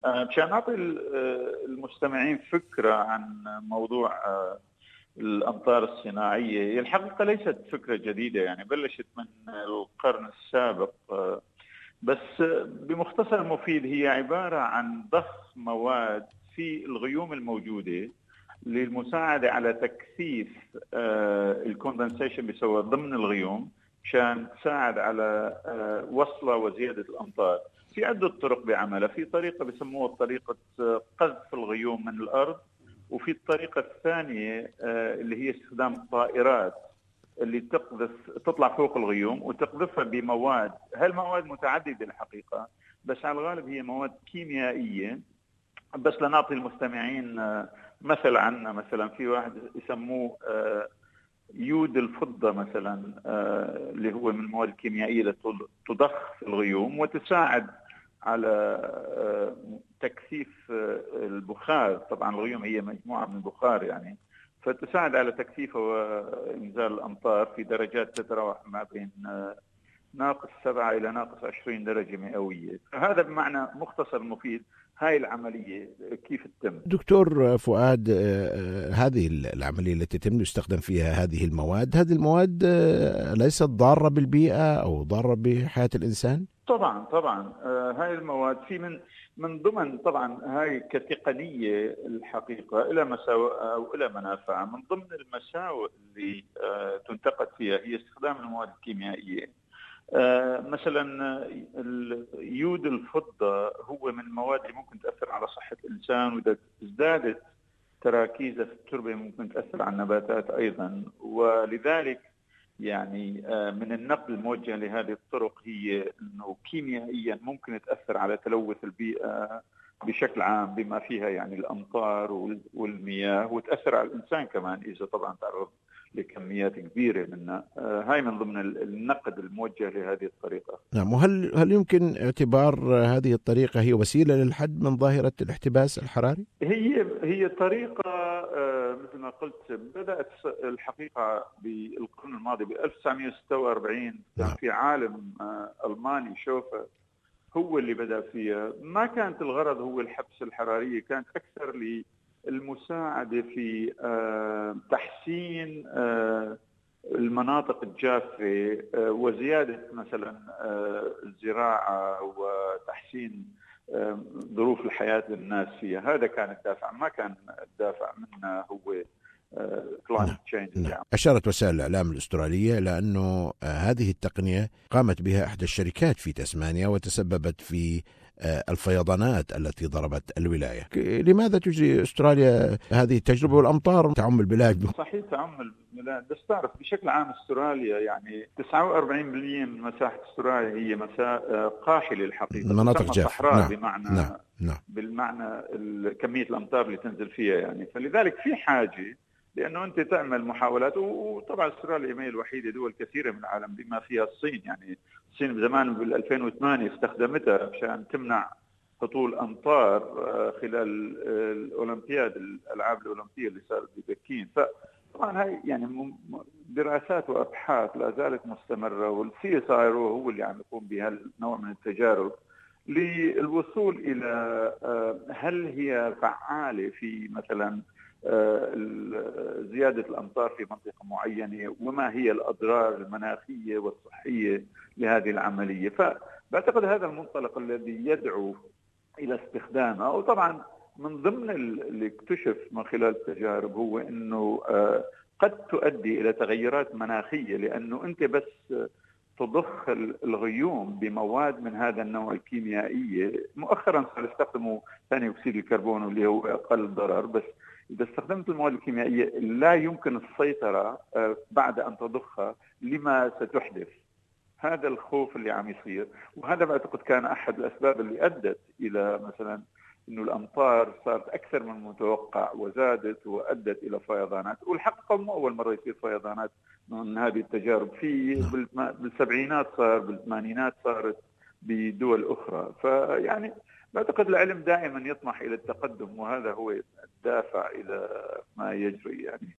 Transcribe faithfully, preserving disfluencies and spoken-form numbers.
آه، مشان أعطي ال- آه، المستمعين فكرة عن موضوع آه، الأمطار الصناعية. هي الحقيقة ليست فكرة جديدة، يعني بلشت من القرن السابق. آه، بس بمختصر مفيد هي عبارة عن ضخ مواد في الغيوم الموجودة للمساعدة على تكثيف الكوندنسيشن بيسوى ضمن الغيوم، مشان تساعد على آه، وصلة وزيادة الأمطار. في عدة طرق بعملها. في طريقة بسموها طريقة آه، قذف الغيوم من الأرض، وفي الطريقة الثانية آه، اللي هي استخدام الطائرات اللي تقذف تطلع فوق الغيوم وتقذفها بمواد. هالمواد متعددة الحقيقة، بس على الغالب هي مواد كيميائية. بس لنعطي المستمعين آه، مثل عنا، مثلا في واحد يسموه آه، يود الفضة مثلا، آه، اللي هو من المواد الكيميائية التي تضخ في الغيوم وتساعد على آه، تكثيف آه، البخار. طبعا الغيوم هي مجموعة من البخار يعني، فتساعد على تكثيف وإنزال الأمطار في درجات تتراوح ما بين آه، ناقص سبعة إلى ناقص عشرين درجة مئوية. فهذا بمعنى مختصر مفيد هاي العملية كيف تتم. دكتور فؤاد، آه، آه، هذه العملية التي يتم يستخدم فيها هذه المواد، هذه المواد آه، ليست ضارة بالبيئة أو ضارة بحياة الإنسان؟ طبعا طبعا آه، هاي المواد في من من ضمن، طبعا هاي كتقنيه الحقيقه الى مساوئ والى منافع. من ضمن المساوئ اللي آه، تنتقد فيها هي استخدام المواد الكيميائيه. آه، مثلا آه، يود الفضه هو من المواد اللي ممكن تاثر على صحه الانسان، واذا ازدادت تراكيزه في التربه ممكن تاثر على النباتات ايضا. ولذلك يعني من النقد الموجه لهذه الطرق هي انه كيميائيا ممكن تاثر على تلوث البيئه بشكل عام، بما فيها يعني الامطار والمياه، وتاثر على الانسان كمان اذا طبعا تعرض لكميات كبيره منها. هاي من ضمن النقد الموجه لهذه الطريقه. نعم. وهل هل يمكن اعتبار هذه الطريقة هي وسيلة للحد من ظاهرة الاحتباس الحراري؟ هي هي طريقة آه، مثل ما قلت بدأت الحقيقة بالقرن الماضي ب ألف وتسعمئة وستة وأربعين. كان نعم. في عالم آه، ألماني شوفر هو اللي بدأ فيها. ما كانت الغرض هو الحبس الحرارية، كانت أكثر للمساعدة في آه، تحسين آه، المناطق الجافة وزيادة مثلا الزراعة وتحسين ظروف الحياة للناس فيها. هذا كان الدافع، ما كان الدافع منه هو نعم. climate change نعم. يعني. أشارت وسائل الإعلام الأسترالية إلى أنه هذه التقنية قامت بها إحدى الشركات في تسمانيا وتسببت في الفيضانات التي ضربت الولاية. لماذا تجري أستراليا هذه التجربة والأمطار تعم البلاد؟ صحيح تعم البلاد، بس تعرف بشكل عام استراليا يعني تسعة وأربعين بالمئة من مساحة استراليا هي مساحة قاحلة الحقيقة، مناطق تسمى جافة. صحراء نعم. بمعنى نعم. نعم. بالمعنى كمية الأمطار اللي تنزل فيها يعني. فلذلك في حاجة لأنه أنت تعمل محاولات. وطبعا استراليا ما هي الوحيدة، دول كثيرة من العالم بما فيها الصين. يعني الصين بزمان بال ألفين وثمانية استخدمتها عشان تمنع هطول أمطار خلال الأولمبياد، الألعاب الأولمبية اللي صارت ببكين. فطبعا هاي يعني دراسات وأبحاث لا زالت مستمرة، والسي اس اي هو اللي عم يقوم بهالنوع من التجارب للوصول إلى هل هي فعالة في مثلا زيادة الأمطار في منطقة معينة، وما هي الأضرار المناخية والصحية لهذه العملية. فبعتقد هذا المنطلق الذي يدعو إلى استخدامها. وطبعا من ضمن اللي اكتشف من خلال التجارب هو أنه قد تؤدي إلى تغيرات مناخية، لأنه أنت بس تضخ الغيوم بمواد من هذا النوع الكيميائية. مؤخرا صار يستخدموا ثاني أكسيد الكربون اللي هو أقل ضرر، بس إذا استخدمت المواد الكيميائية لا يمكن السيطرة بعد أن تضخها لما ستحدث. هذا الخوف اللي عم يصير، وهذا بعتقد كان أحد الأسباب اللي أدت إلى مثلا إنه الأمطار صارت أكثر من المتوقع وزادت وأدت إلى فيضانات. والحقيقة مو أول مرة يصير فيضانات من هذه التجارب. في بالسبعينات صار، بالثمانينات صارت بدول أخرى. فيعني بعتقد العلم دائما يطمح إلى التقدم، وهذا هو الدافع إلى ما يجري يعني.